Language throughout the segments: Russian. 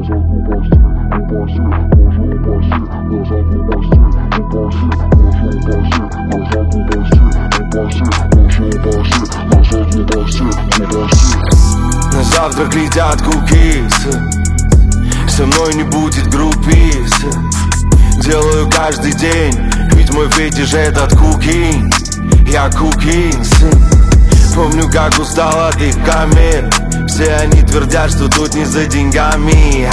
На завтрак летят кукисы, со мной не будет групписы. Делаю каждый день, ведь мой фетиш этот кукинг. Я кукинг, сын. Помню, как устал от их камер. Все они твердят, что тут не за деньгами.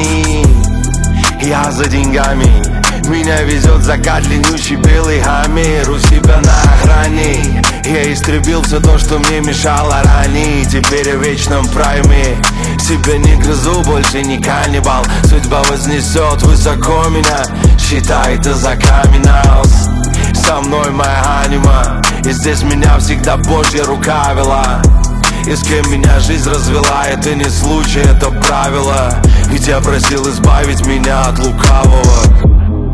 Я за деньгами. Меня везет закат, длиннющий белый хаммер. У себя на охране я истребил все то, что мне мешало ранее. Теперь я в вечном прайме. Себя не грызу, больше не каннибал. Судьба вознесет высоко меня. Считай это за камин-аут. Со мной моя анима, и здесь меня всегда Божья рука вела. И с кем меня жизнь развела, это не случай, это правило. Ведь я просил избавить меня от лукавого.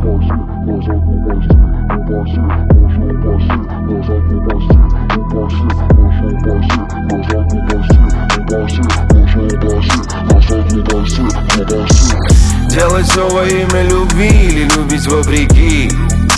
Делать все во имя любви или любить вопреки.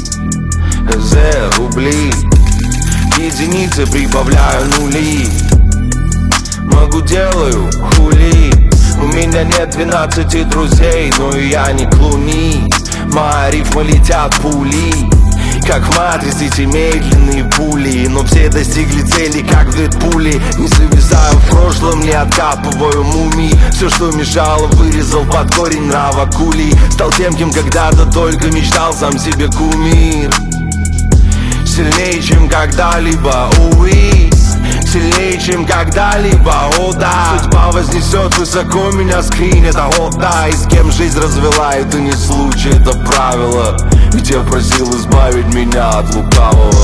Рубли, единицы прибавляю нули. Могу делаю хули. У меня нет 12 друзей, но и я не Клуни. Мои рифмы летят пули, как в матрице эти медленные пули. Но все достигли цели, как в Дэдпуле. Не зависаю в прошлом, не откапываю мумий. Все, что мешало, вырезал под корень нрава кули. Стал тем, кем когда-то только мечтал, сам себе кумир. Сильнее, чем когда-либо, уи. Сильнее, чем когда-либо, о да. Судьба вознесет высоко меня, скрин, это о да. И с кем жизнь развела, это не случай, это правило. Ведь я просил избавить меня от лукавого.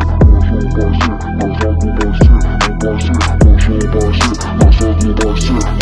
Назад не